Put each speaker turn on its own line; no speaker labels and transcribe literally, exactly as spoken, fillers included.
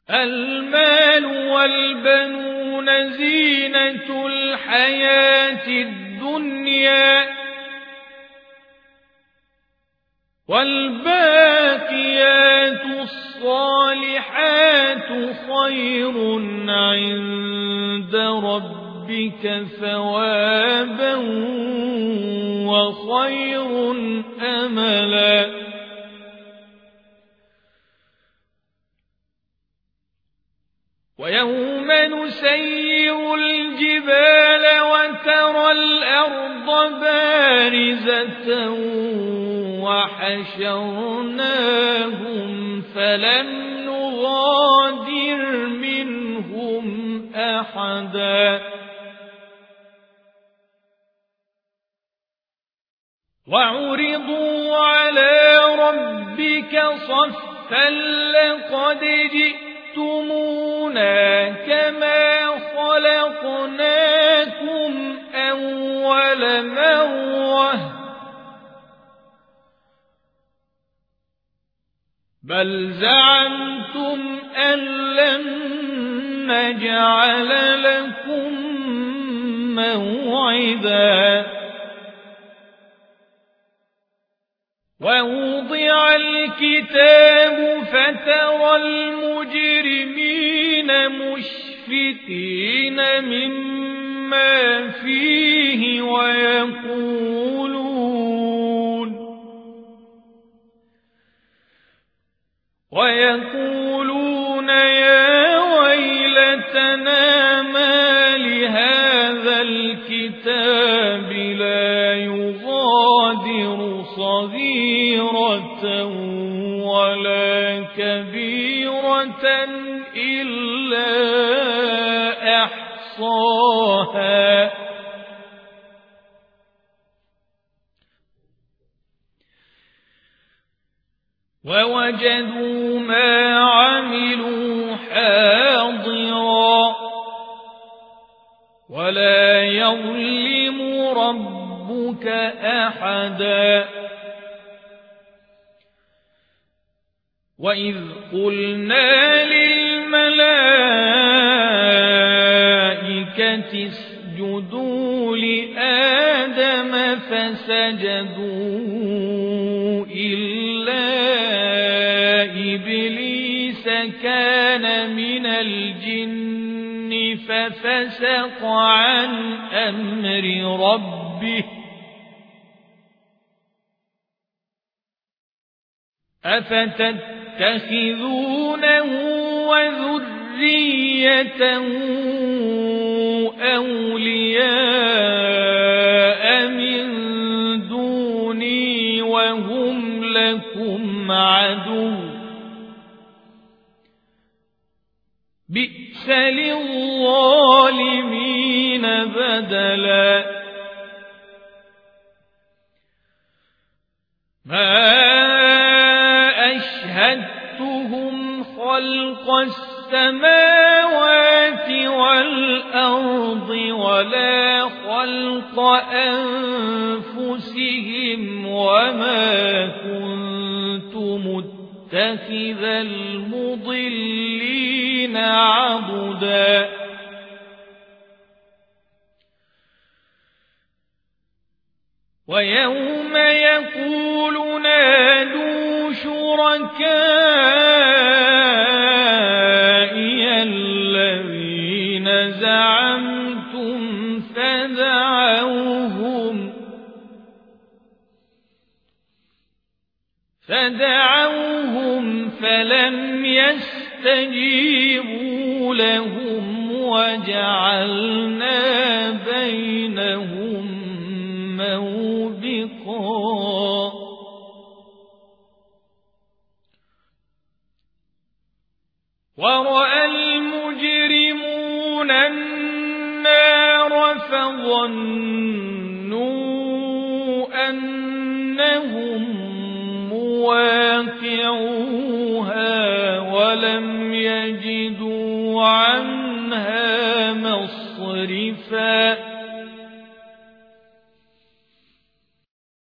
المال والبنون زينة الحياة الدنيا والباقيات الصالحات خير عند ربك ثوابا وخير أملا ويوم نسير الجبال وترى الأرض بارزة وحشرناهم فلم نغادر منهم أحدا وعرضوا على ربك صفا لقد جئتمونا كما خلقناكم أول مرة بل زعمتم أن لن نجعل لكم موعدا ووضع الكتاب فترى المجرمين مشفقين مما فيه ويقولون ويقولون يا ويلتنا ما لهذا الكتاب لا يغادر صغيرة ولا كبيرة إلا أحصاها ووجدوا ما عملوا حاضرا ولا يظلم ربك أحدا وإذ قلنا للملائكة اسجدوا لآدم فسجدوا إلا إبليس كان من الجن ففسق عن أمر ربه أفتتخذونه وذريته أولياء من دوني وهم لكم عدو بئس للظالمين بدلا ما أشهدتهم خلق السماوات والأرض ولا خلق أنفسهم وما كنت متخذ المضلين عضدا ويوم يقول نادوا شركائي الذين زعمتم فدعوهم فدعوهم فلم يستجيبوا لهم وجعلنا بينهم موبقا ورأى المجرمون النار فظنوا أنهم مواقعون